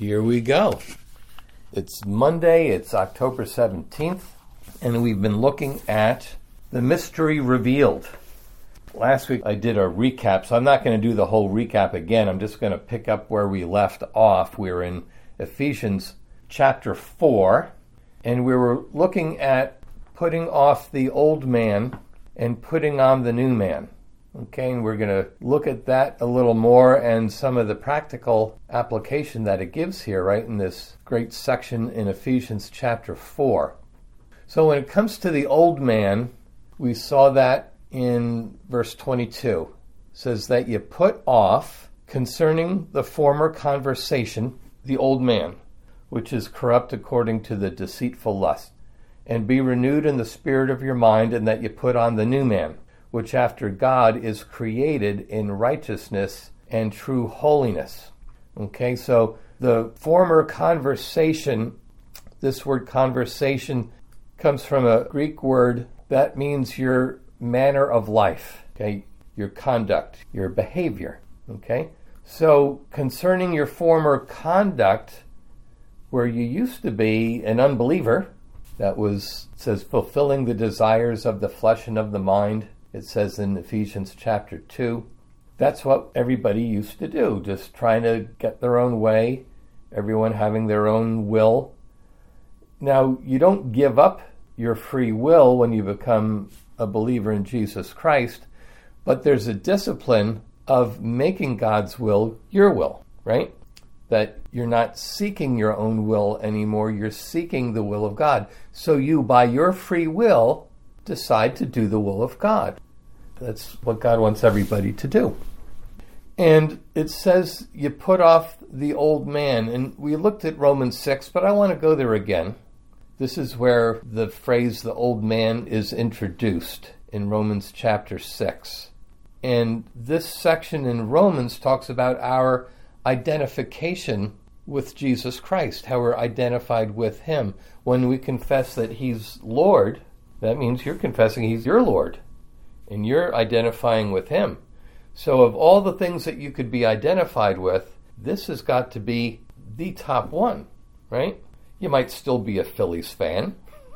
Here we go. It's Monday, it's October 17th, and we've been looking at the mystery revealed. Last week I did a recap, so I'm not going to do the whole recap again. I'm just going to pick up where we left off. We're in Ephesians chapter 4, and we were looking at putting off the old man and putting on the new man. Okay, and we're going to look at that a little more and some of the practical application that it gives here, right, in this great section in Ephesians chapter 4. So when it comes to the old man, we saw that in verse 22. It says that you put off concerning the former conversation, the old man, which is corrupt according to the deceitful lust, and be renewed in the spirit of your mind, and that you put on the new man, which after God is created in righteousness and true holiness. Okay, so the former conversation, this word conversation comes from a Greek word that means your manner of life, okay, your conduct, your behavior, okay? So concerning your former conduct, where you used to be an unbeliever, that was, it says, fulfilling the desires of the flesh and of the mind. It says in Ephesians chapter 2, that's what everybody used to do, just trying to get their own way, everyone having their own will. Now, you don't give up your free will when you become a believer in Jesus Christ, but there's a discipline of making God's will your will, right? That you're not seeking your own will anymore, you're seeking the will of God. So you, by your free will, decide to do the will of God. That's what God wants everybody to do. And it says you put off the old man. And we looked at Romans 6, but I want to go there again. This is where the phrase the old man is introduced in Romans chapter 6. And this section in Romans talks about our identification with Jesus Christ, how we're identified with him. When we confess that he's Lord, that means you're confessing he's your Lord, and you're identifying with him. So of all the things that you could be identified with, this has got to be the top one, right? You might still be a Phillies fan.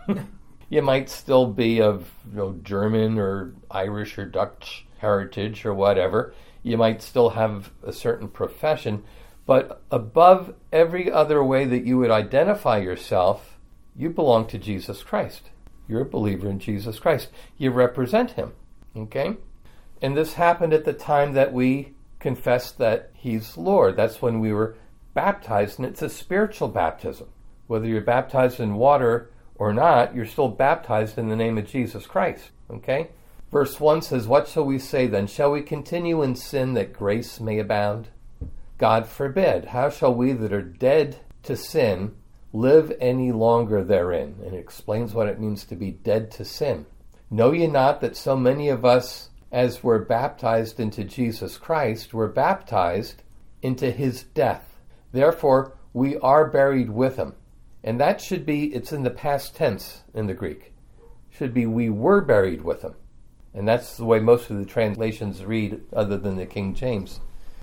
You might still be of German or Irish or Dutch heritage or whatever. You might still have a certain profession. But above every other way that you would identify yourself, you belong to Jesus Christ. You're a believer in Jesus Christ. You represent him, okay? And this happened at the time that we confessed that he's Lord. That's when we were baptized, and it's a spiritual baptism. Whether you're baptized in water or not, you're still baptized in the name of Jesus Christ, okay? Verse 1 says, "What shall we say then? Shall we continue in sin that grace may abound? God forbid. How shall we that are dead to sin live any longer therein?" And it explains what it means to be dead to sin. "Know ye not that so many of us as were baptized into Jesus Christ were baptized into his death? Therefore we are buried with him." And that should be, it's in the past tense in the Greek. Should be we were buried with him. And that's the way most of the translations read other than the King James.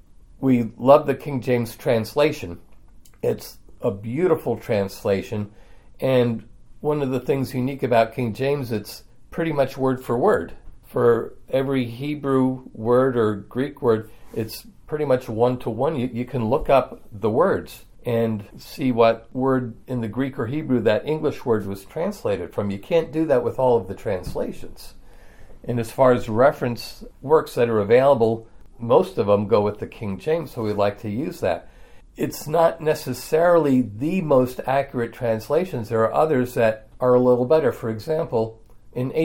We love the King James translation. It's a beautiful translation, and one of the things unique about King James, it's pretty much word for word. For every Hebrew word or Greek word, it's pretty much one-to-one. You can look up the words and see what word in the Greek or Hebrew that English word was translated from. You can't do that with all of the translations. And as far as reference works that are available, most of them go with the King James, so we like to use that. It's not necessarily the most accurate translations. There are others that are a little better. For example, in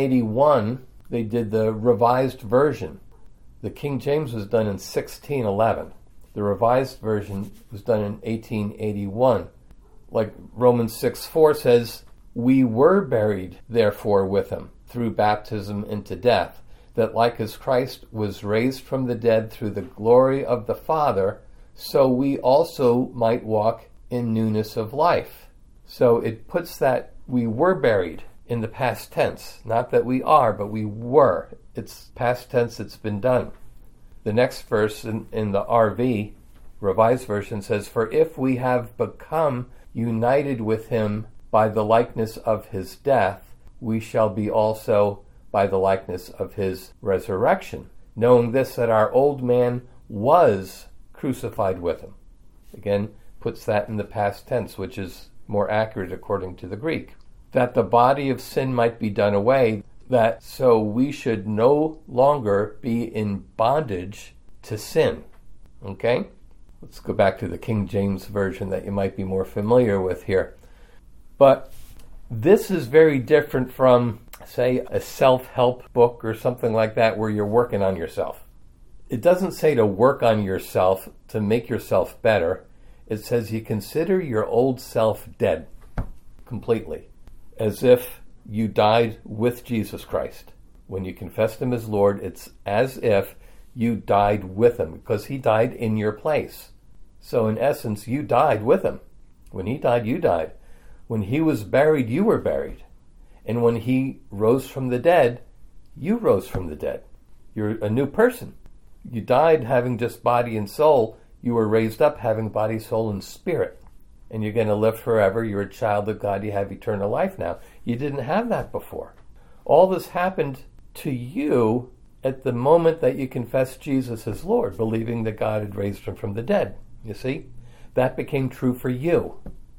1881, they did the Revised Version. The King James was done in 1611. The Revised Version was done in 1881. Like Romans 6:4 says, "We were buried, therefore, with him through baptism into death, that like as Christ was raised from the dead through the glory of the Father, so we also might walk in newness of life." So it puts that we were buried in the past tense. Not that we are, but we were. It's past tense, it's been done. The next verse in the RV Revised Version says, "For if we have become united with him by the likeness of his death, we shall be also by the likeness of his resurrection, knowing this, that our old man was crucified with him." Again, puts that in the past tense, which is more accurate according to the Greek. "That the body of sin might be done away, that so we should no longer be in bondage to sin." Okay? Let's go back to the King James Version that you might be more familiar with here. But this is very different from, say, a self-help book or something like that where you're working on yourself. It doesn't say to work on yourself to make yourself better. It says you consider your old self dead completely, as if you died with Jesus Christ. When you confessed him as Lord, it's as if you died with him, because he died in your place. So in essence, you died with him. When he died, you died. When he was buried, you were buried. And when he rose from the dead, you rose from the dead. You're a new person. You died having just body and soul. You were raised up having body, soul, and spirit. And you're going to live forever. You're a child of God. You have eternal life now. You didn't have that before. All this happened to you at the moment that you confessed Jesus as Lord, believing that God had raised him from the dead. You see? That became true for you.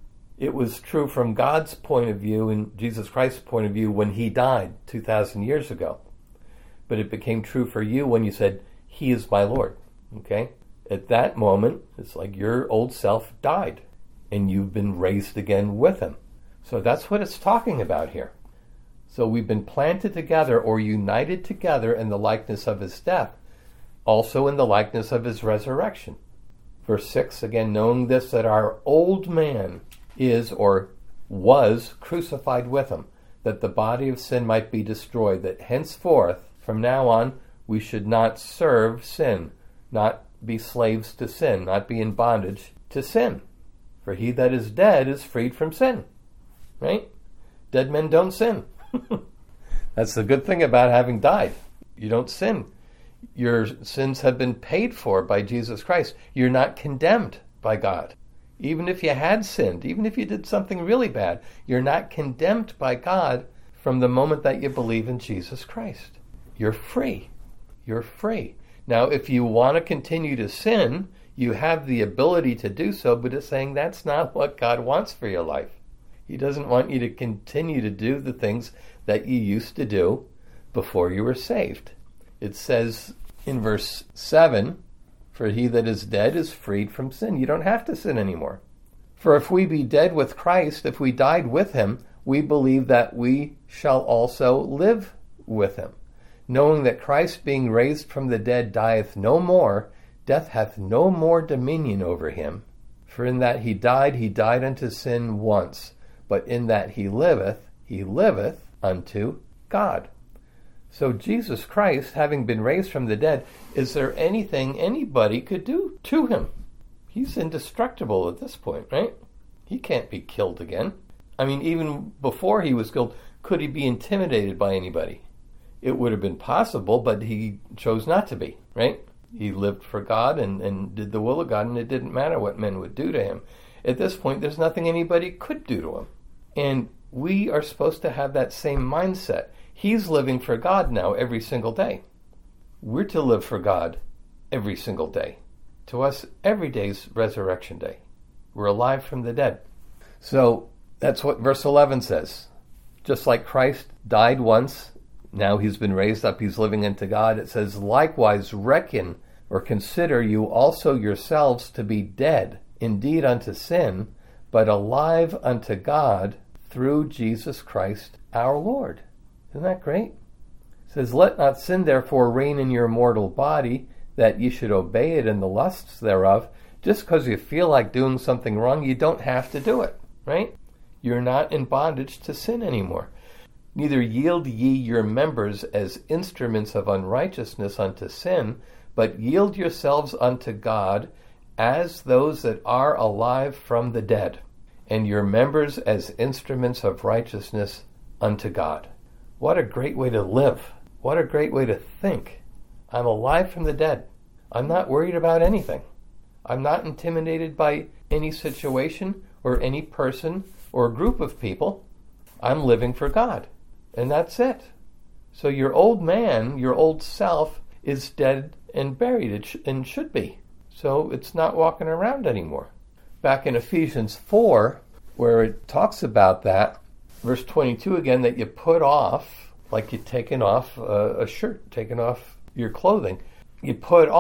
It was true from God's point of view and Jesus Christ's point of view when he died 2,000 years ago. But it became true for you when you said, "He is my Lord." Okay? At that moment, it's like your old self died and you've been raised again with him. So that's what it's talking about here. So we've been planted together or united together in the likeness of his death, also in the likeness of his resurrection. Verse 6, again, "Knowing this, that our old man is or was crucified with him, that the body of sin might be destroyed, that henceforth, from now on, we should not serve sin," not be slaves to sin, not be in bondage to sin. "For he that is dead is freed from sin." Right? Dead men don't sin. That's the good thing about having died. You don't sin. Your sins have been paid for by Jesus Christ. You're not condemned by God. Even if you had sinned, even if you did something really bad, you're not condemned by God from the moment that you believe in Jesus Christ. You're free. You're free. Now, if you want to continue to sin, you have the ability to do so, but it's saying that's not what God wants for your life. He doesn't want you to continue to do the things that you used to do before you were saved. It says in verse 7, "For he that is dead is freed from sin." You don't have to sin anymore. "For if we be dead with Christ, if we died with him, we believe that we shall also live with him. Knowing that Christ being raised from the dead dieth no more, death hath no more dominion over him. For in that he died unto sin once, but in that he liveth unto God." So Jesus Christ, having been raised from the dead, is there anything anybody could do to him? He's indestructible at this point, right? He can't be killed again. I mean, even before he was killed, could he be intimidated by anybody? It would have been possible, but he chose not to be, right? He lived for God and did the will of God, and it didn't matter what men would do to him. At this point, there's nothing anybody could do to him. And we are supposed to have that same mindset. He's living for God now every single day. We're to live for God every single day. To us, every day's resurrection day. We're alive from the dead. So that's what verse 11 says. Just like Christ died once, now he's been raised up, he's living unto God. It says, "Likewise reckon or consider you also yourselves to be dead, indeed unto sin, but alive unto God through Jesus Christ our Lord." Isn't that great? It says, "Let not sin therefore reign in your mortal body, that ye should obey it in the lusts thereof." Just because you feel like doing something wrong, you don't have to do it, right? You're not in bondage to sin anymore. "Neither yield ye your members as instruments of unrighteousness unto sin, but yield yourselves unto God as those that are alive from the dead, and your members as instruments of righteousness unto God." What a great way to live. What a great way to think. I'm alive from the dead. I'm not worried about anything. I'm not intimidated by any situation or any person or group of people. I'm living for God. And that's it. So your old man, your old self, is dead and buried, and should be. So it's not walking around anymore. Back in Ephesians 4, where it talks about that, verse 22 again, that you put off, like you're taking off a shirt, taking off your clothing. You put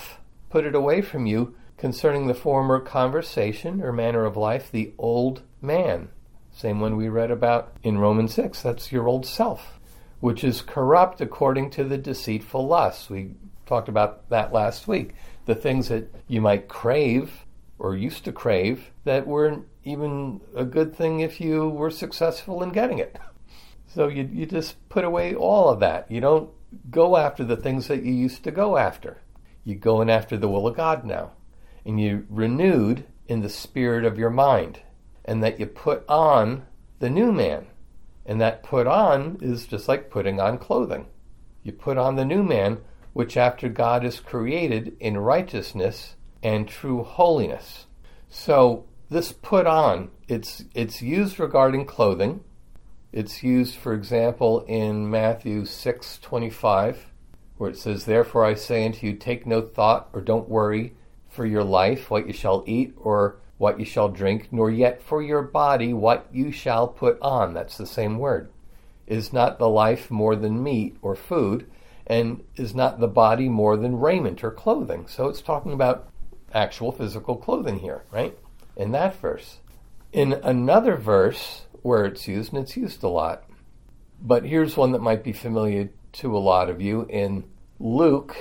it away from you concerning the former conversation or manner of life, the old man. Same one we read about in Romans 6. That's your old self, which is corrupt according to the deceitful lusts. We talked about that last week. The things that you might crave or used to crave that weren't even a good thing if you were successful in getting it. So you just put away all of that. You don't go after the things that you used to go after. You're going after the will of God now. And you're renewed in the spirit of your mind. And that you put on the new man. And that put on is just like putting on clothing. You put on the new man, which after God is created in righteousness and true holiness. So this put on, it's used regarding clothing. It's used, for example, in Matthew 6:25, where it says, "Therefore I say unto you, take no thought, or don't worry for your life, what you shall eat, or what you shall drink, nor yet for your body, what you shall put on." That's the same word. "Is not the life more than meat or food, and is not the body more than raiment or clothing?" So it's talking about actual physical clothing here, right? In that verse. In another verse where it's used, and it's used a lot, but here's one that might be familiar to a lot of you. In Luke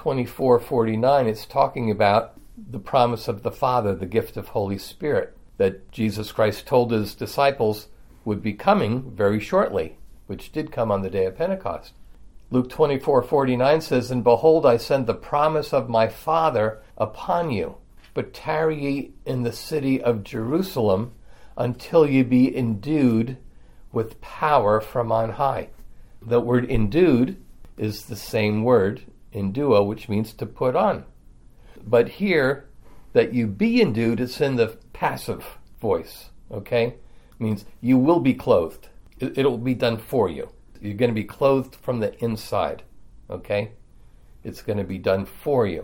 24:49, it's talking about the promise of the Father, the gift of Holy Spirit, that Jesus Christ told his disciples would be coming very shortly, which did come on the day of Pentecost. Luke 24:49 says, "And behold, I send the promise of my Father upon you, but tarry ye in the city of Jerusalem until ye be endued with power from on high." The word endued is the same word, enduo, which means to put on. But here, that you be endued, it's in the passive voice, okay? It means you will be clothed. It'll be done for you. You're going to be clothed from the inside, okay? It's going to be done for you.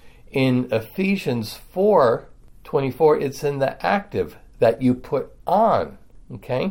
In Ephesians 4:24, it's in the active, that you put on, okay?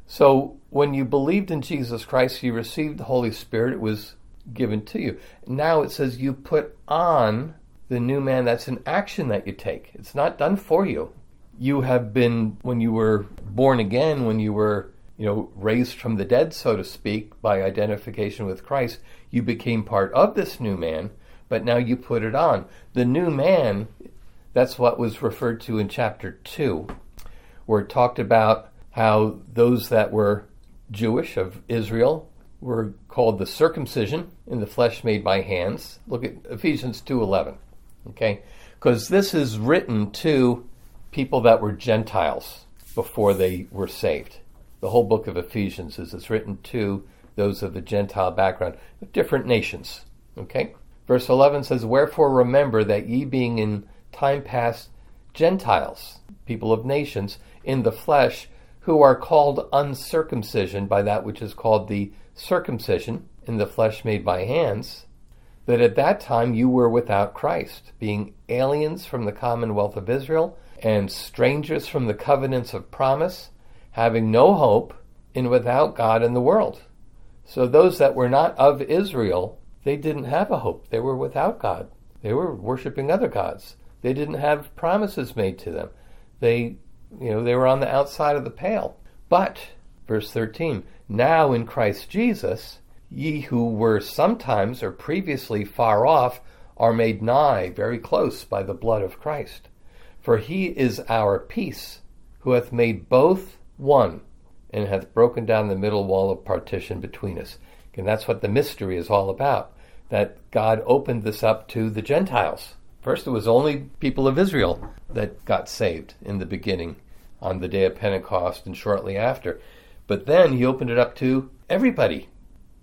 So when you believed in Jesus Christ, you received the Holy Spirit, it was given to you. Now it says you put on the new man. That's an action that you take. It's not done for you. You have been, when you were born again, when you were raised from the dead, so to speak, by identification with Christ, you became part of this new man, but now you put it on. The new man, that's what was referred to in chapter 2, where it talked about how those that were Jewish of Israel were called the circumcision in the flesh made by hands. Look at Ephesians 2:11, okay? Because this is written to people that were Gentiles before they were saved. The whole book of Ephesians is written to those of the Gentile background, different nations, okay? Verse 11 says, "Wherefore remember that ye being in time past Gentiles, people of nations, in the flesh, who are called uncircumcision by that which is called the circumcision in the flesh made by hands, that at that time you were without Christ, being aliens from the commonwealth of Israel, and strangers from the covenants of promise, having no hope, and without God in the world." So those that were not of Israel, they didn't have a hope. They were without God. They were worshiping other gods. They didn't have promises made to them. They were on the outside of the pale. But, verse 13, "Now in Christ Jesus, ye who were sometimes or previously far off are made nigh, very close, by the blood of Christ. For he is our peace, who hath made both one, and hath broken down the middle wall of partition between us." And that's what the mystery is all about, that God opened this up to the Gentiles. First, it was only people of Israel that got saved in the beginning on the day of Pentecost and shortly after. But then he opened it up to everybody,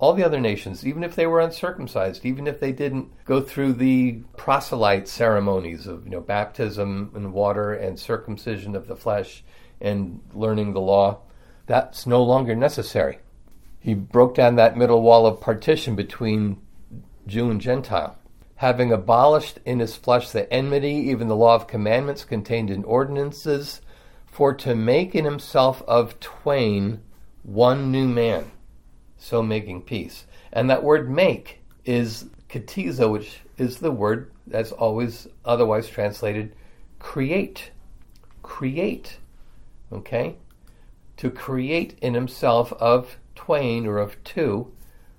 All the other nations, even if they were uncircumcised, even if they didn't go through the proselyte ceremonies of baptism in water and circumcision of the flesh and learning the law, that's no longer necessary. He broke down that middle wall of partition between Jew and Gentile, having abolished in his flesh the enmity, even the law of commandments contained in ordinances, for to make in himself of twain one new man, so making peace. And that word make is katizo, which is the word that's always otherwise translated create. Create. Okay? To create in himself of twain, or of two,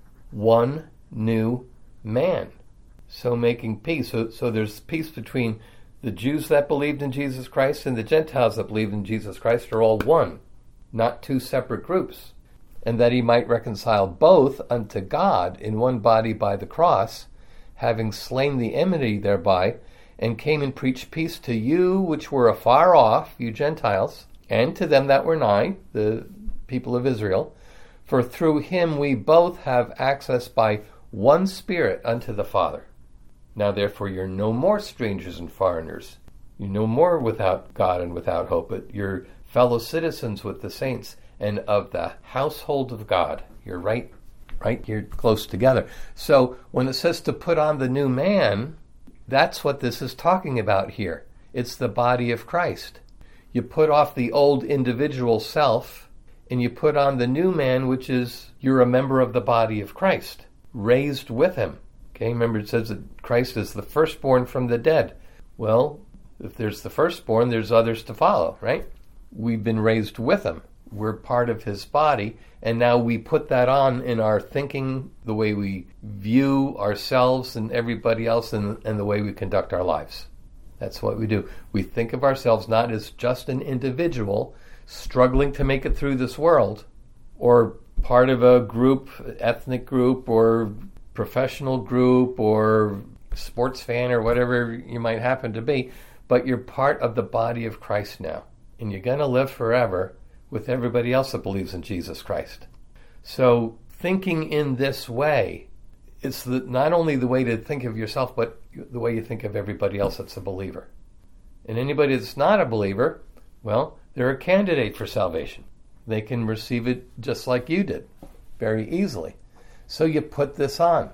one new man. So making peace. So there's peace between the Jews that believed in Jesus Christ and the Gentiles that believed in Jesus Christ are all one, not two separate groups. And that he might reconcile both unto God in one body by the cross, having slain the enmity thereby, and came and preached peace to you which were afar off, you Gentiles, and to them that were nigh, the people of Israel. For through him we both have access by one Spirit unto the Father. Now therefore you're no more strangers and foreigners. You're no more without God and without hope, but you're fellow citizens with the saints and of the household of God. You're right here close together. So when it says to put on the new man, that's what this is talking about here. It's the body of Christ. You put off the old individual self, and you put on the new man, which is you're a member of the body of Christ, raised with him. Okay, remember it says that Christ is the firstborn from the dead. Well, if there's the firstborn, there's others to follow, right? We've been raised with him. We're part of his body, and now we put that on in our thinking, the way we view ourselves and everybody else, and the way we conduct our lives. That's what we do. We think of ourselves not as just an individual struggling to make it through this world, or part of a group, ethnic group, or professional group, or sports fan, or whatever you might happen to be, but you're part of the body of Christ now, and you're going to live forever with everybody else that believes in Jesus Christ. So thinking in this way, it's not only the way to think of yourself, but the way you think of everybody else that's a believer. And anybody that's not a believer, well, they're a candidate for salvation. They can receive it just like you did, very easily. So you put this on.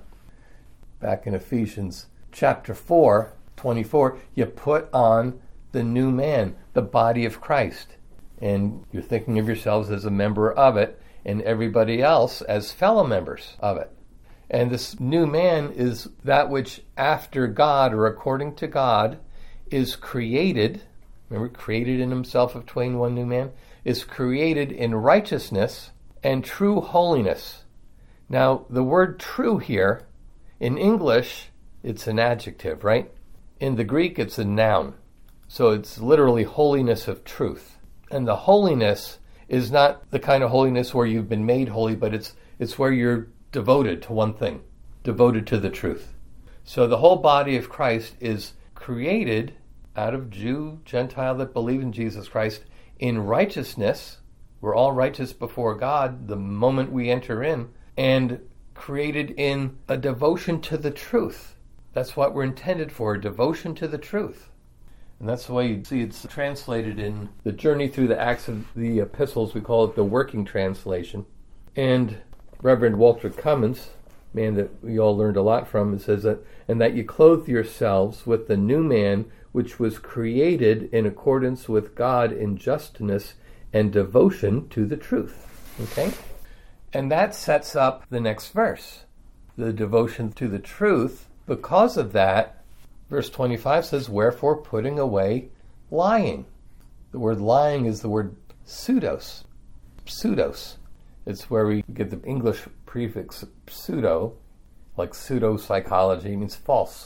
Back in Ephesians chapter 4, 24, you put on the new man, the body of Christ. And you're thinking of yourselves as a member of it, and everybody else as fellow members of it. And this new man is that which after God, or according to God, is created. Remember, created in himself of twain one new man, is created in righteousness and true holiness. Now, the word true here, in English, it's an adjective, right? In the Greek, it's a noun. So it's literally holiness of truth. And the holiness is not the kind of holiness where you've been made holy, but it's where you're devoted to one thing, devoted to the truth. So the whole body of Christ is created out of Jew, Gentile that believe in Jesus Christ in righteousness. We're all righteous before God the moment we enter in, and created in a devotion to the truth. That's what we're intended for, a devotion to the truth. And that's the way you see it's translated in the Journey Through the Acts of the Epistles. We call it the Working Translation. And Reverend Walter Cummins, man that we all learned a lot from, it says that, and that you clothe yourselves with the new man, which was created in accordance with God in justness and devotion to the truth. Okay? And that sets up the next verse, the devotion to the truth. Because of that, Verse 25 says, wherefore putting away lying. The word lying is the word pseudos. Pseudos. It's where we get the English prefix pseudo, like pseudo-psychology means false.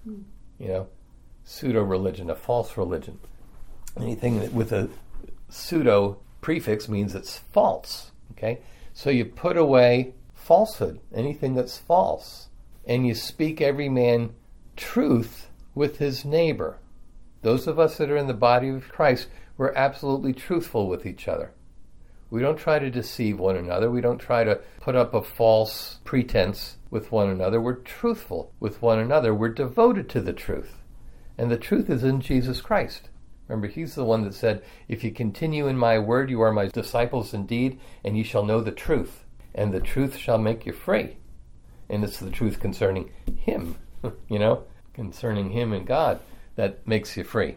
Pseudo-religion, a false religion. Anything with a pseudo prefix means it's false. Okay? So you put away falsehood, anything that's false, and you speak every man truth with his neighbor. Those of us that are in the body of Christ, we're absolutely truthful with each other. We don't try to deceive one another. We don't try to put up a false pretense with one another. We're truthful with one another. We're devoted to the truth. And the truth is in Jesus Christ. Remember, he's the one that said, if you continue in my word, you are my disciples indeed, and ye shall know the truth, and the truth shall make you free. And it's the truth concerning him, concerning him and God that makes you free.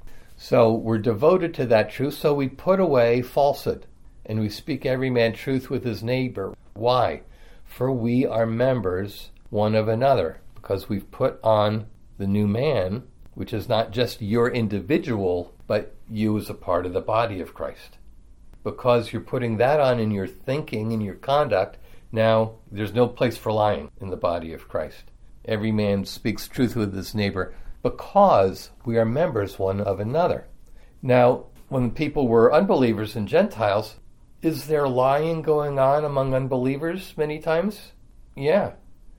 So we're devoted to that truth, so we put away falsehood, and we speak every man truth with his neighbor. Why? For we are members one of another, because we've put on the new man, which is not just your individual, but you as a part of the body of Christ. Because you're putting that on in your thinking, in your conduct, now there's no place for lying in the body of Christ. Every man speaks truth with his neighbor because we are members one of another. Now, when people were unbelievers and Gentiles, is there lying going on among unbelievers many times? Yeah.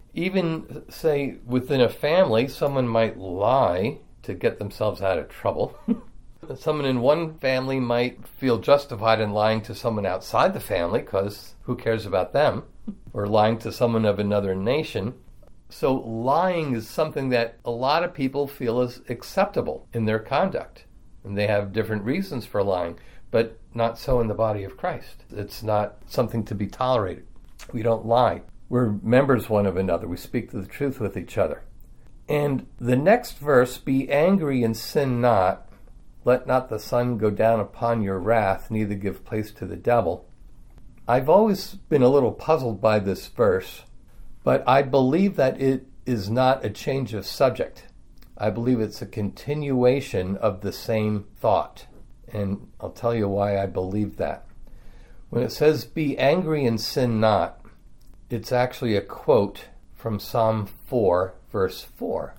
Even, say, within a family, someone might lie to get themselves out of trouble. Someone in one family might feel justified in lying to someone outside the family, because who cares about them? Or lying to someone of another nation. So lying is something that a lot of people feel is acceptable in their conduct. And they have different reasons for lying, but not so in the body of Christ. It's not something to be tolerated. We don't lie. We're members one of another. We speak the truth with each other. And the next verse, be angry and sin not. Let not the sun go down upon your wrath, neither give place to the devil. I've always been a little puzzled by this verse, but I believe that it is not a change of subject. I believe it's a continuation of the same thought. And I'll tell you why I believe that. When it says, be angry and sin not, it's actually a quote from Psalm 4, verse 4.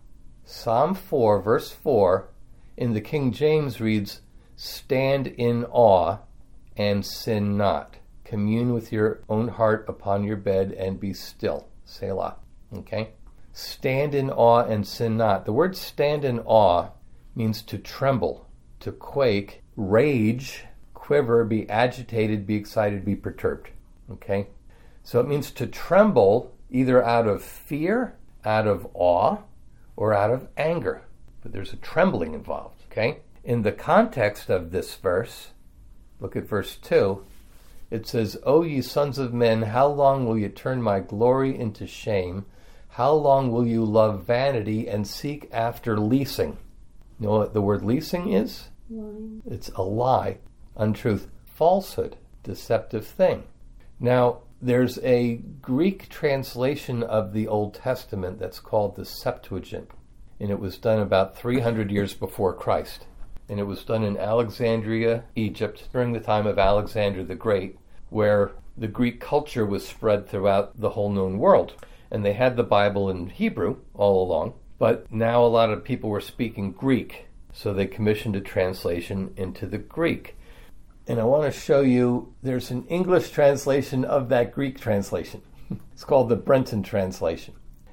Psalm 4, verse 4, in the King James reads, stand in awe and sin not. Commune with your own heart upon your bed and be still. Selah. Okay? Stand in awe and sin not. The word stand in awe means to tremble, to quake, rage, quiver, be agitated, be excited, be perturbed. Okay? So it means to tremble either out of fear, out of awe, or out of anger. But there's a trembling involved. Okay? In the context of this verse, look at verse 2. It says, O ye sons of men, how long will you turn my glory into shame? How long will you love vanity and seek after leasing? You know what the word leasing is? Lying. It's a lie, untruth, falsehood, deceptive thing. Now, there's a Greek translation of the Old Testament that's called the Septuagint, and it was done about 300 years before Christ. And it was done in Alexandria, Egypt, during the time of Alexander the Great, where the Greek culture was spread throughout the whole known world. And they had the Bible in Hebrew all along, but now a lot of people were speaking Greek, so they commissioned a translation into the Greek. And I want to show you, there's an English translation of that Greek translation. It's called the Brenton Translation.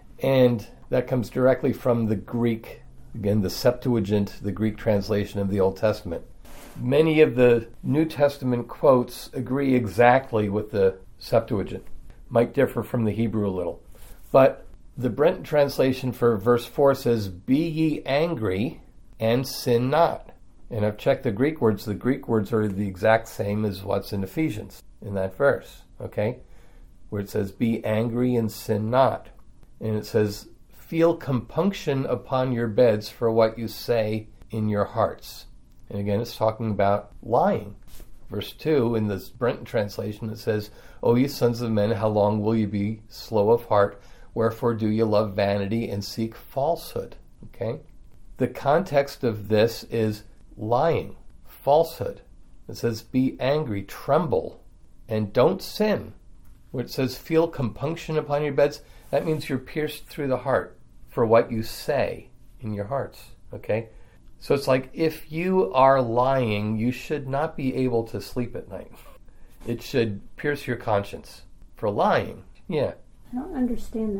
And that comes directly from the Greek. Again, the Septuagint, the Greek translation of the Old Testament. Many of the New Testament quotes agree exactly with the Septuagint. Might differ from the Hebrew a little. But the Brenton translation for verse 4 says, be ye angry and sin not. And I've checked the Greek words. The Greek words are the exact same as what's in Ephesians in that verse. Okay? Where it says, be angry and sin not. And it says, feel compunction upon your beds for what you say in your hearts. And again, it's talking about lying. Verse 2, in this Brenton translation, it says, O ye sons of men, how long will you be slow of heart? Wherefore do you love vanity and seek falsehood? Okay? The context of this is lying, falsehood. It says, be angry, tremble, and don't sin. Where it says, feel compunction upon your beds, that means you're pierced through the heart for what you say in your hearts, okay? So it's like, if you are lying, you should not be able to sleep at night. It should pierce your conscience for lying. Yeah. I don't understand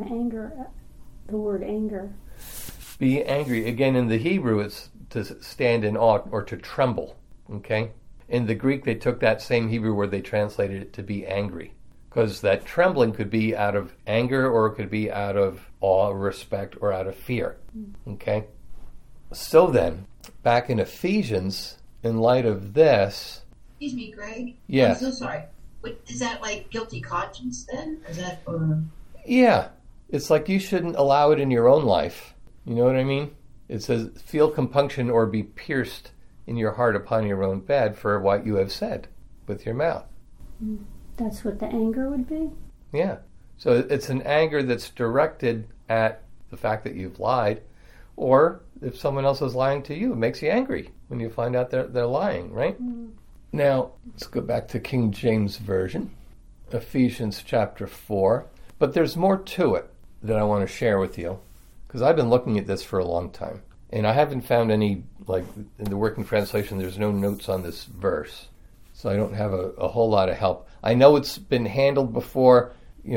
the word anger. Be angry. Again, in the Hebrew, it's to stand in awe or to tremble, okay? In the Greek, they took that same Hebrew word, they translated it to be angry. Because that trembling could be out of anger, or it could be out of awe, respect, or out of fear. Okay? So then, back in Ephesians, in light of this... Excuse me, Greg? Yes. I'm so sorry. Is that like guilty conscience then? Is that... Yeah. It's like you shouldn't allow it in your own life. You know what I mean? It says, feel compunction or be pierced in your heart upon your own bed for what you have said with your mouth. That's what the anger would be? Yeah. So it's an anger that's directed at the fact that you've lied, or if someone else is lying to you, it makes you angry when you find out they're lying, right? Now, let's go back to King James Version, Ephesians chapter 4. But there's more to it that I want to share with you, because I've been looking at this for a long time. And I haven't found any, like in the working translation, there's no notes on this verse. So I don't have a whole lot of help. I know it's been handled before,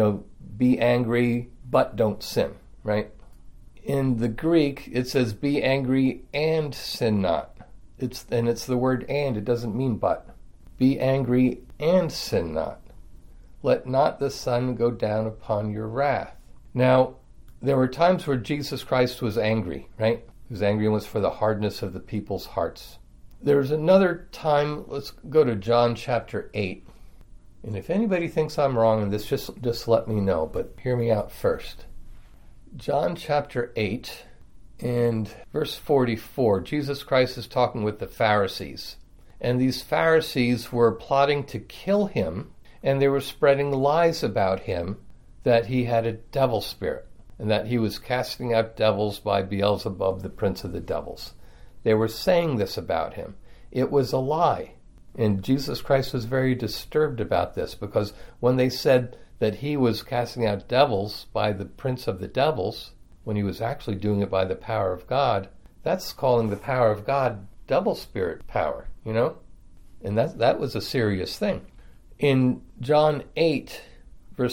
be angry, but don't sin, right? In the Greek, it says be angry and sin not. It's the word and, it doesn't mean but. Be angry and sin not. Let not the sun go down upon your wrath. Now, there were times where Jesus Christ was angry, right? He was angry and was for the hardness of the people's hearts. There's another time, let's go to John chapter 8. And if anybody thinks I'm wrong in this, just let me know, but hear me out first. John chapter 8 and verse 44, Jesus Christ is talking with the Pharisees. And these Pharisees were plotting to kill him, and they were spreading lies about him that he had a devil spirit, and that he was casting out devils by Beelzebub, the prince of the devils. They were saying this about him. It was a lie. And Jesus Christ was very disturbed about this, because when they said that he was casting out devils by the prince of the devils, when he was actually doing it by the power of God, that's calling the power of God devil spirit power, And that was a serious thing. In John 8, verse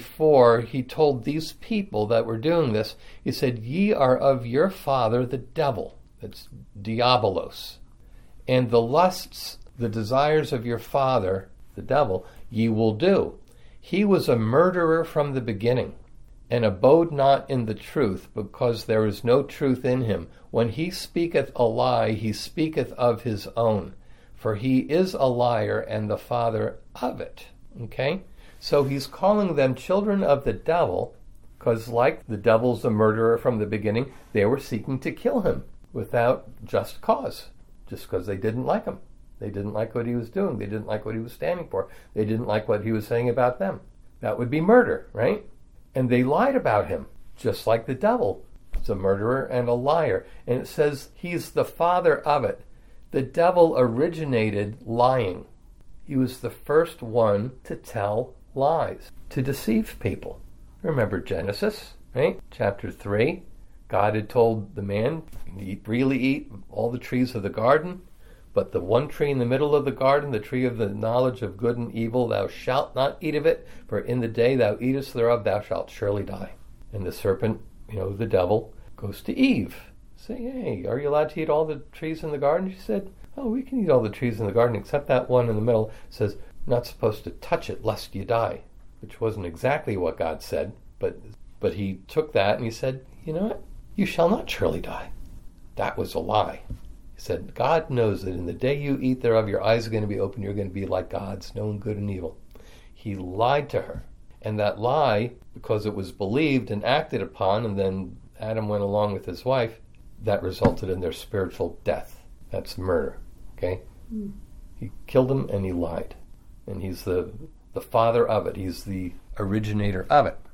44, he told these people that were doing this, he said, ye are of your father the devil, that's diabolos, and the lusts, the desires of your father, the devil, ye will do. He was a murderer from the beginning, and abode not in the truth, because there is no truth in him. When he speaketh a lie, he speaketh of his own, for he is a liar and the father of it. Okay? So he's calling them children of the devil, because like the devil's a murderer from the beginning, they were seeking to kill him without just cause, just because they didn't like him. They didn't like what he was doing. They didn't like what he was standing for. They didn't like what he was saying about them. That would be murder, right? And they lied about him, just like the devil. He's a murderer and a liar. And it says he's the father of it. The devil originated lying. He was the first one to tell lies, to deceive people. Remember Genesis, right? Chapter 3. God had told the man, freely eat all the trees of the garden, but the one tree in the middle of the garden, the tree of the knowledge of good and evil, thou shalt not eat of it, for in the day thou eatest thereof, thou shalt surely die. And the serpent, the devil, goes to Eve, saying, hey, are you allowed to eat all the trees in the garden? She said, oh, we can eat all the trees in the garden, except that one in the middle. It says, not supposed to touch it, lest you die, which wasn't exactly what God said, but he took that and he said, you know what? You shall not surely die. That was a lie. He said, God knows that in the day you eat thereof, your eyes are going to be open, you're going to be like gods, knowing good and evil. He lied to her. And that lie, because it was believed and acted upon, and then Adam went along with his wife, that resulted in their spiritual death. That's murder. Okay? He killed him and he lied. And he's the father of it. He's the originator of it.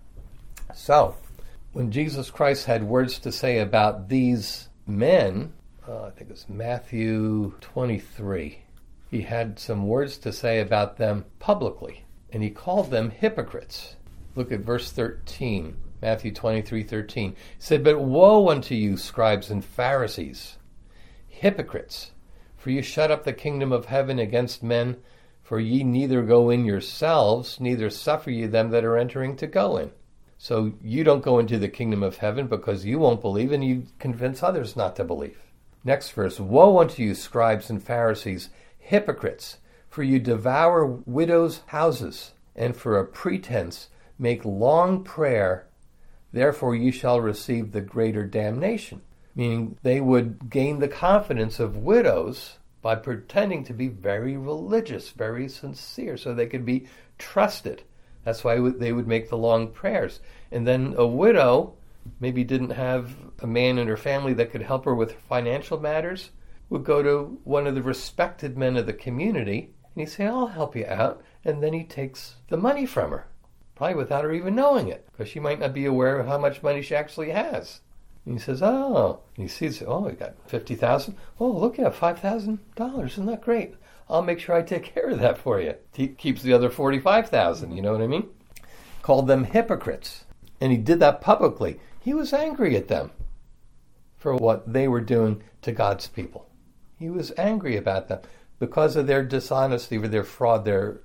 So, when Jesus Christ had words to say about these men, I think it's Matthew 23, he had some words to say about them publicly, and he called them hypocrites. Look at verse 13, Matthew 23:13. He said, but woe unto you, scribes and Pharisees, hypocrites, for you shut up the kingdom of heaven against men, for ye neither go in yourselves, neither suffer ye them that are entering to go in. So you don't go into the kingdom of heaven because you won't believe, and you convince others not to believe. Next verse, woe unto you, scribes and Pharisees, Hypocrites, for you devour widows' houses, and for a pretense make long prayer, therefore you shall receive the greater damnation. Meaning they would gain the confidence of widows by pretending to be very religious, very sincere, so they could be trusted. That's why they would make the long prayers. And then a widow maybe didn't have a man in her family that could help her with financial matters, would go to one of the respected men of the community, and he'd say, I'll help you out. And then he takes the money from her, probably without her even knowing it, because she might not be aware of how much money she actually has. And he says, oh, and he sees, oh, we got $50,000. Oh, look, you have $5,000. Isn't that great? I'll make sure I take care of that for you. He keeps the other $45,000, you know what I mean? Called them hypocrites. And he did that publicly. He was angry at them for what they were doing to God's people. He was angry about them because of their dishonesty, or their fraud, their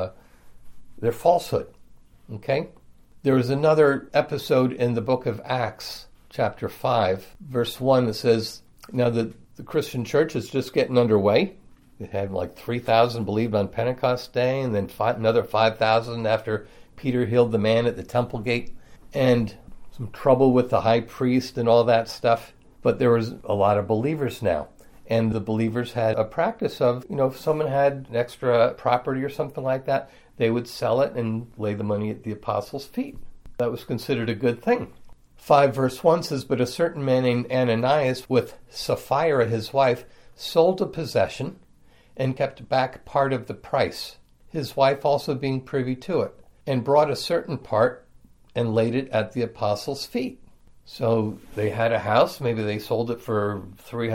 falsehood. Okay? There was another episode in the book of Acts, chapter 5, verse 1, that says, now the Christian church is just getting underway. It had like 3,000 believed on Pentecost Day, and then another 5,000 after Peter healed the man at the temple gate, and some trouble with the high priest and all that stuff. But there was a lot of believers now. And the believers had a practice of, if someone had an extra property or something like that, they would sell it and lay the money at the apostles' feet. That was considered a good thing. 5 verse 1 says, but a certain man named Ananias, with Sapphira his wife, sold a possession and kept back part of the price, his wife also being privy to it, and brought a certain part and laid it at the apostles' feet. So they had a house, maybe they sold it for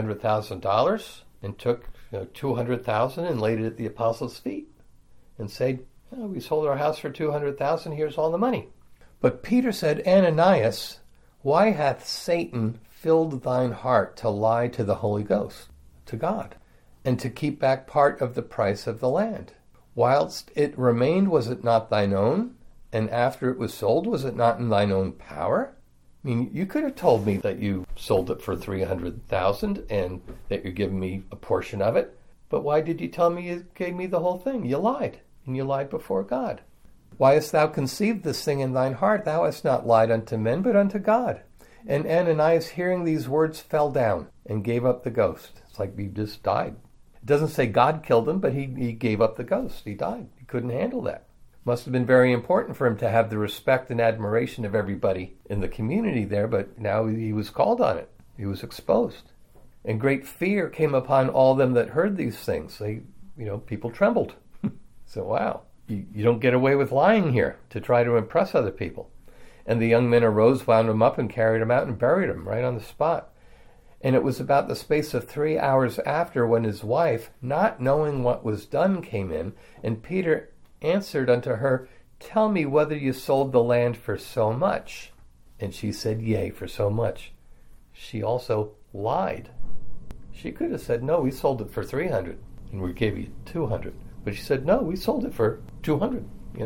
$300,000 and took $200,000 and laid it at the apostles' feet and said, we sold our house for $200,000, here's all the money. But Peter said, Ananias, why hath Satan filled thine heart to lie to the Holy Ghost, to God, and to keep back part of the price of the land? Whilst it remained, was it not thine own? And after it was sold, was it not in thine own power? I mean, you could have told me that you sold it for $300,000 and that you're giving me a portion of it. But why did you tell me you gave me the whole thing? You lied, and you lied before God. Why hast thou conceived this thing in thine heart? Thou hast not lied unto men, but unto God. And Ananias, hearing these words, fell down and gave up the ghost. It's like he just died. It doesn't say God killed him, but he gave up the ghost. He died. He couldn't handle that. Must have been very important for him to have the respect and admiration of everybody in the community there, but now he was called on it. He was exposed. And great fear came upon all them that heard these things. People trembled. So, wow, you don't get away with lying here to try to impress other people. And the young men arose, wound him up, and carried him out and buried him right on the spot. And it was about the space of 3 hours after when his wife, not knowing what was done, came in, and Peter answered unto her, tell me whether you sold the land for so much. And she said, yea, for so much. She also lied. She could have said, no, we sold it for 300 and we gave you 200. But she said, no, we sold it for 200.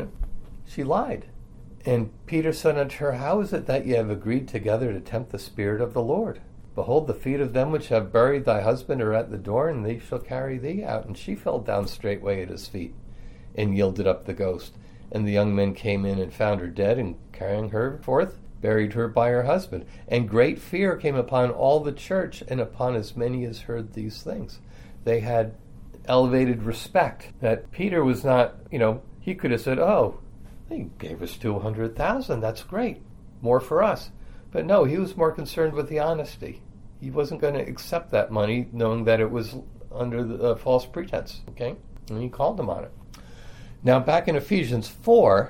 She lied. And Peter said unto her, how is it that ye have agreed together to tempt the Spirit of the Lord? Behold, the feet of them which have buried thy husband are at the door, and they shall carry thee out. And she fell down straightway at his feet and yielded up the ghost. And the young men came in and found her dead, and carrying her forth, buried her by her husband. And great fear came upon all the church, and upon as many as heard these things. They had elevated respect. That Peter was not, he could have said, oh, he gave us 200,000, that's great, more for us. But no, he was more concerned with the honesty. He wasn't going to accept that money knowing that it was under the false pretense, okay? And he called them on it. Now, back in Ephesians 4,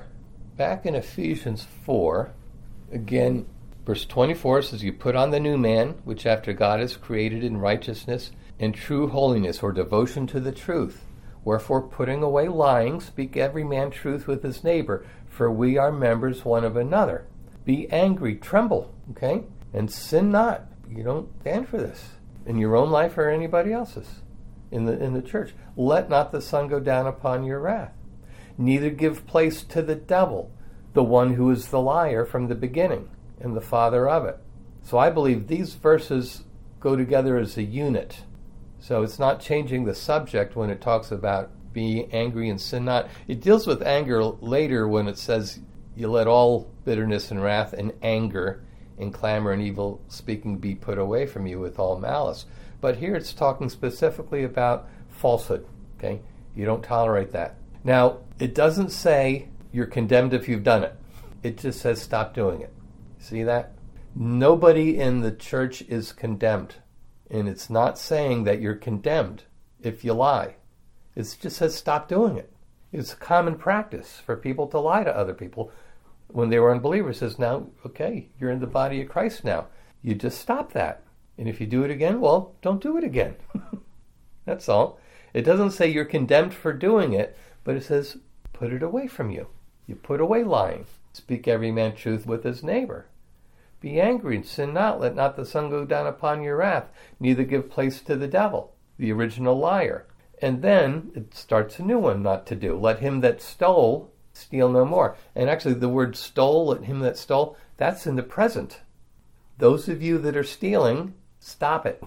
again, verse 24 says, you put on the new man, which after God is created in righteousness and true holiness, or devotion to the truth. Wherefore, putting away lying, speak every man truth with his neighbor, for we are members one of another. Be angry, tremble, okay? And sin not. You don't stand for this in your own life or anybody else's in the church. Let not the sun go down upon your wrath. Neither give place to the devil, the one who is the liar from the beginning and the father of it. So I believe these verses go together as a unit. So it's not changing the subject when it talks about be angry and sin not. It deals with anger later when it says you let all bitterness and wrath and anger and clamor and evil speaking be put away from you with all malice. But here it's talking specifically about falsehood. Okay? You don't tolerate that. Now, it doesn't say you're condemned if you've done it. It just says stop doing it. See that? Nobody in the church is condemned. And it's not saying that you're condemned if you lie. It just says stop doing it. It's a common practice for people to lie to other people when they were unbelievers. It says, now, okay, you're in the body of Christ now. You just stop that. And if you do it again, well, don't do it again. That's all. It doesn't say you're condemned for doing it, but it says put it away from you. You put away lying. Speak every man truth with his neighbor. Be angry and sin not. Let not the sun go down upon your wrath. Neither give place to the devil, the original liar. And then it starts a new one not to do. Let him that stole steal no more. And actually the word stole, let him that stole, that's in the present. Those of you that are stealing, stop it.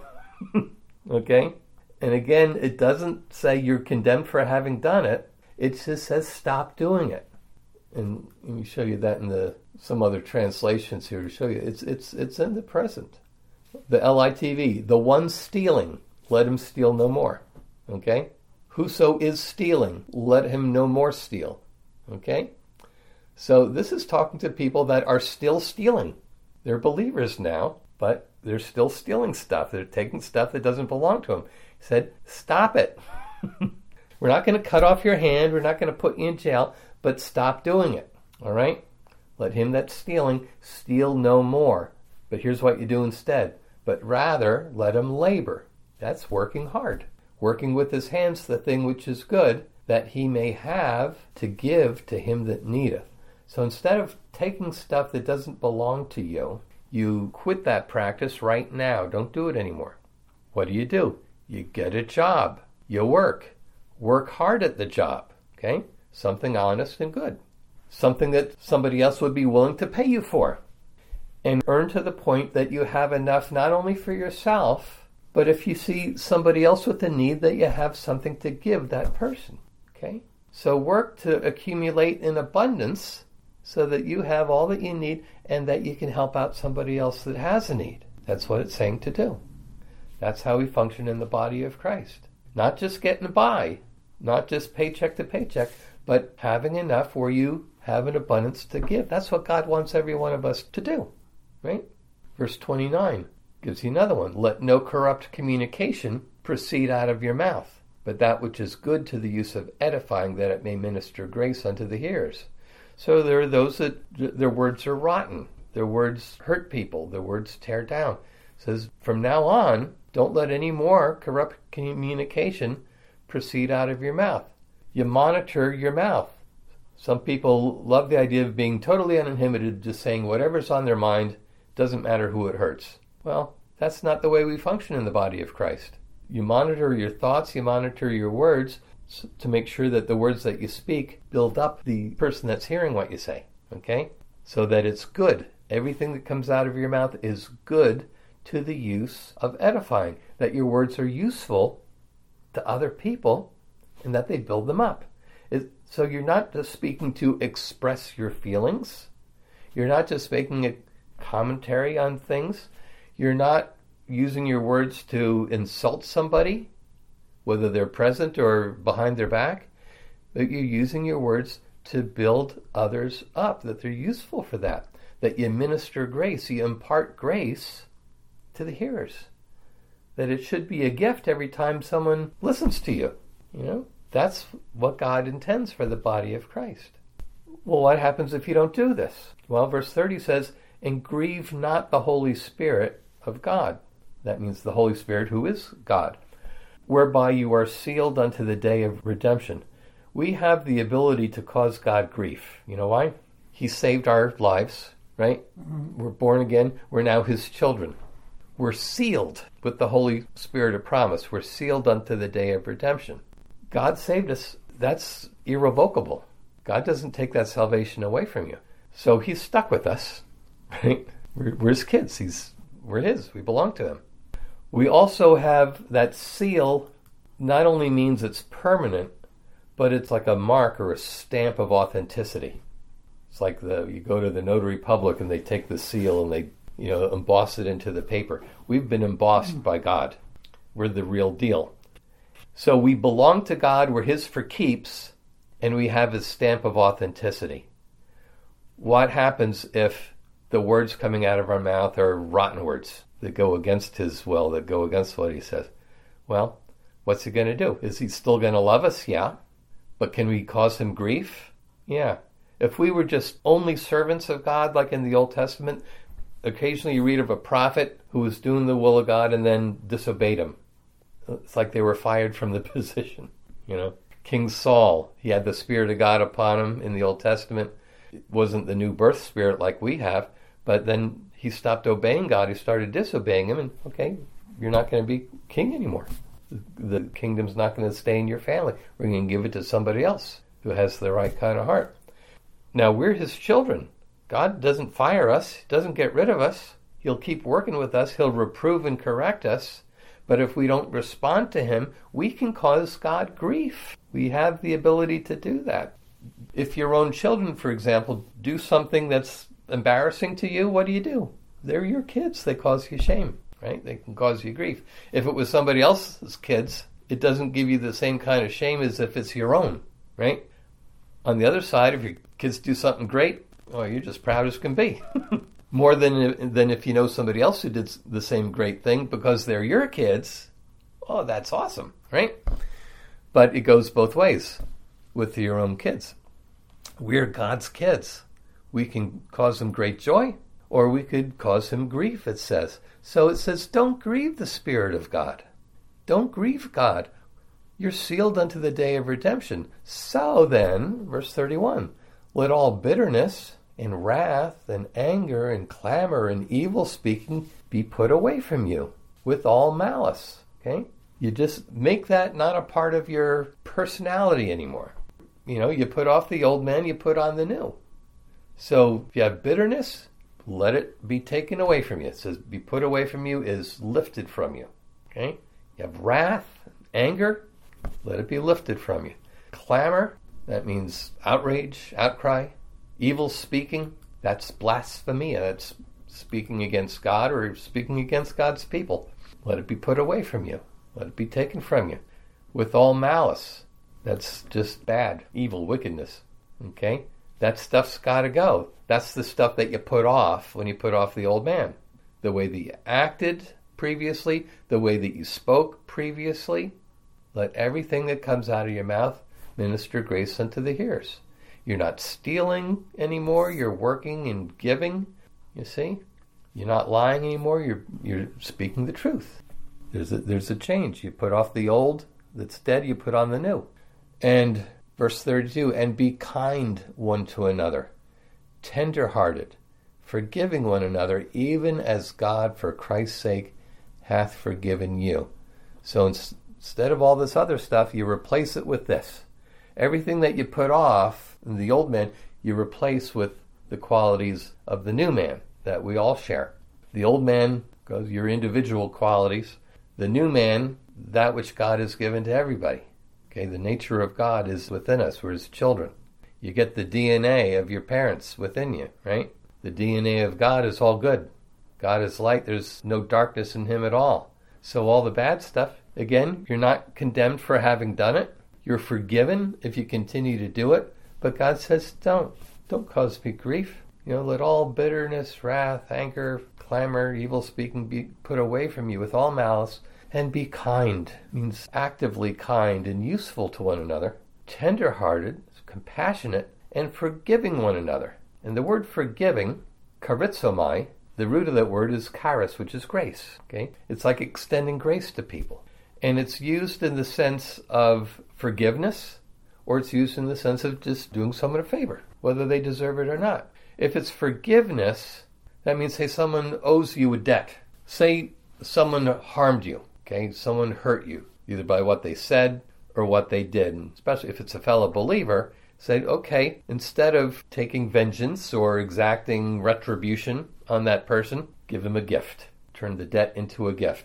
Okay? And again, it doesn't say you're condemned for having done it. It just says stop doing it. And let me show you that in some other translations here to show you. It's in the present. The LITV, the one stealing, let him steal no more. Okay? Whoso is stealing, let him no more steal. Okay? So this is talking to people that are still stealing. They're believers now, but they're still stealing stuff. They're taking stuff that doesn't belong to them. He said, stop it. We're not going to cut off your hand. We're not going to put you in jail, but stop doing it. All right? Let him that's stealing steal no more. But here's what you do instead. But rather, let him labor. That's working hard. Working with his hands the thing which is good, that he may have to give to him that needeth. So instead of taking stuff that doesn't belong to you, you quit that practice right now. Don't do it anymore. What do? You get a job. You work. Work hard at the job. Okay? Something honest and good. Something that somebody else would be willing to pay you for. And earn to the point that you have enough not only for yourself, but if you see somebody else with a need, that you have something to give that person. Okay? So work to accumulate in abundance so that you have all that you need and that you can help out somebody else that has a need. That's what it's saying to do. That's how we function in the body of Christ. Not just getting by, not just paycheck to paycheck, but having enough where you have an abundance to give. That's what God wants every one of us to do. Right? Verse 29 gives you another one. Let no corrupt communication proceed out of your mouth, but that which is good to the use of edifying, that it may minister grace unto the hearers. So there are those that their words are rotten. Their words hurt people. Their words tear down. It says, from now on, don't let any more corrupt communication proceed out of your mouth. You monitor your mouth. Some people love the idea of being totally uninhibited, just saying whatever's on their mind, doesn't matter who it hurts. Well, that's not the way we function in the body of Christ. You monitor your thoughts, you monitor your words to make sure that the words that you speak build up the person that's hearing what you say, okay? So that it's good. Everything that comes out of your mouth is good to the use of edifying, that your words are useful to other people and that they build them up. So you're not just speaking to express your feelings. You're not just making a commentary on things. You're not using your words to insult somebody, whether they're present or behind their back, but you're using your words to build others up, that they're useful for that you minister grace, you impart grace to the hearers, that it should be a gift every time someone listens to you. You know, that's what God intends for the body of Christ. Well, what happens if you don't do this? Well, verse 30 says, and grieve not the Holy Spirit of God. That means the Holy Spirit who is God, whereby you are sealed unto the day of redemption. We have the ability to cause God grief. You know why? He saved our lives, right? Mm-hmm. We're born again. We're now his children. We're sealed with the Holy Spirit of promise. We're sealed unto the day of redemption. God saved us. That's irrevocable. God doesn't take that salvation away from you. So he's stuck with us, right? We're his kids. We're his. We belong to him. We also have that seal, not only means it's permanent, but it's like a mark or a stamp of authenticity. It's like you go to the notary public and they take the seal and they emboss it into the paper. We've been embossed by God. We're the real deal. So we belong to God, we're His for keeps, and we have His stamp of authenticity. What happens if the words coming out of our mouth are rotten words that go against His will, that go against what He says? Well, what's He going to do? Is He still going to love us? Yeah. But can we cause Him grief? Yeah. If we were just only servants of God, like in the Old Testament, occasionally you read of a prophet who was doing the will of God and then disobeyed Him. It's like they were fired from the position. King Saul, he had the Spirit of God upon him in the Old Testament. It wasn't the new birth spirit like we have, but then he stopped obeying God. He started disobeying Him, and okay, you're not going to be king anymore. The kingdom's not going to stay in your family. We're going to give it to somebody else who has the right kind of heart. Now, we're His children. God doesn't fire us. He doesn't get rid of us. He'll keep working with us. He'll reprove and correct us. But if we don't respond to Him, we can cause God grief. We have the ability to do that. If your own children, for example, do something that's embarrassing to you, what do? They're your kids. They cause you shame, right? They can cause you grief. If it was somebody else's kids, it doesn't give you the same kind of shame as if it's your own, right? On the other side, if your kids do something great, you're just proud as can be. More than if you know somebody else who did the same great thing because they're your kids. Oh, that's awesome, right? But it goes both ways with your own kids. We're God's kids. We can cause Him great joy, or we could cause Him grief, it says. So it says, don't grieve the Spirit of God. Don't grieve God. You're sealed unto the day of redemption. So then, verse 31, let all bitterness and wrath and anger and clamor and evil speaking be put away from you with all malice. Okay? You just make that not a part of your personality anymore. You put off the old man, you put on the new. So if you have bitterness, let it be taken away from you. It says be put away from you is lifted from you. Okay? You have wrath, anger, let it be lifted from you. Clamor, that means outrage, outcry. Evil speaking, that's blasphemia. That's speaking against God or speaking against God's people. Let it be put away from you. Let it be taken from you. With all malice, that's just bad, evil, wickedness. Okay? That stuff's got to go. That's the stuff that you put off when you put off the old man. The way that you acted previously, the way that you spoke previously. Let everything that comes out of your mouth minister grace unto the hearers. You're not stealing anymore. You're working and giving. You see? You're not lying anymore. You're speaking the truth. There's a change. You put off the old that's dead. You put on the new. And verse 32, and be kind one to another, tender-hearted, forgiving one another, even as God for Christ's sake hath forgiven you. So instead of all this other stuff, you replace it with this. Everything that you put off in the old man, you replace with the qualities of the new man that we all share. The old man goes your individual qualities. The new man, that which God has given to everybody. Okay, the nature of God is within us. We're His children. You get the DNA of your parents within you, right? The DNA of God is all good. God is light. There's no darkness in Him at all. So all the bad stuff, again, you're not condemned for having done it. You're forgiven if you continue to do it. But God says, don't cause me grief. Let all bitterness, wrath, anger, clamor, evil speaking be put away from you with all malice. And be kind, means actively kind and useful to one another, tender-hearted, compassionate, and forgiving one another. And the word forgiving, charizomai, the root of that word is charis, which is grace. Okay, it's like extending grace to people. And it's used in the sense of forgiveness, or it's used in the sense of just doing someone a favor, whether they deserve it or not. If it's forgiveness, that means, say, someone owes you a debt. Say someone harmed you. Okay, someone hurt you, either by what they said or what they did. And especially if it's a fellow believer, say, okay, instead of taking vengeance or exacting retribution on that person, give them a gift. Turn the debt into a gift.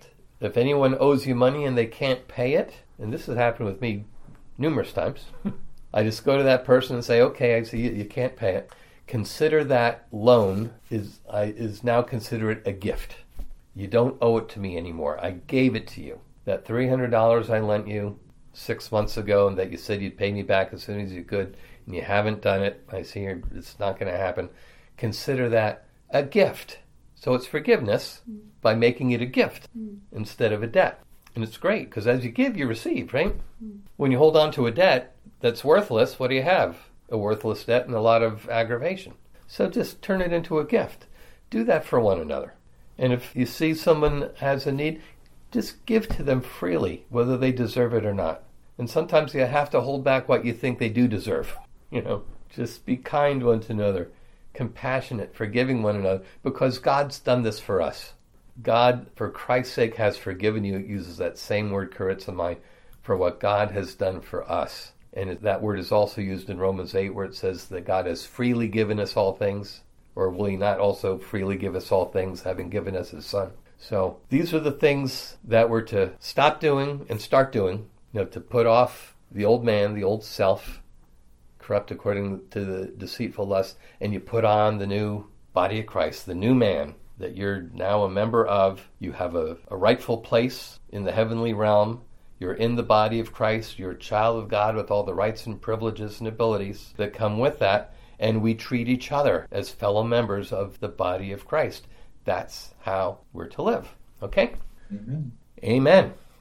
If anyone owes you money and they can't pay it, and this has happened with me numerous times, I just go to that person and say, okay, I see you can't pay it. Consider that loan is now consider it a gift. You don't owe it to me anymore. I gave it to you. That $300 I lent you 6 months ago and that you said you'd pay me back as soon as you could, and you haven't done it. I see it's not going to happen. Consider that a gift. So it's forgiveness by making it a gift instead of a debt. And it's great because as you give, you receive, right? When you hold on to a debt that's worthless, what do you have? A worthless debt and a lot of aggravation. So just turn it into a gift. Do that for one another. And if you see someone has a need, just give to them freely, whether they deserve it or not. And sometimes you have to hold back what you think they do deserve. Just be kind one to another, compassionate, forgiving one another, because God's done this for us. God, for Christ's sake, has forgiven you. It uses that same word, charizomai, for what God has done for us. And that word is also used in Romans 8, where it says that God has freely given us all things, or will he not also freely give us all things, having given us his Son? So these are the things that we're to stop doing and start doing, to put off the old man, the old self, corrupt according to the deceitful lust, and you put on the new body of Christ, the new man that you're now a member of. You have a rightful place in the heavenly realm. You're in the body of Christ. You're a child of God with all the rights and privileges and abilities that come with that. And we treat each other as fellow members of the body of Christ. That's how we're to live. Okay? Amen. Amen.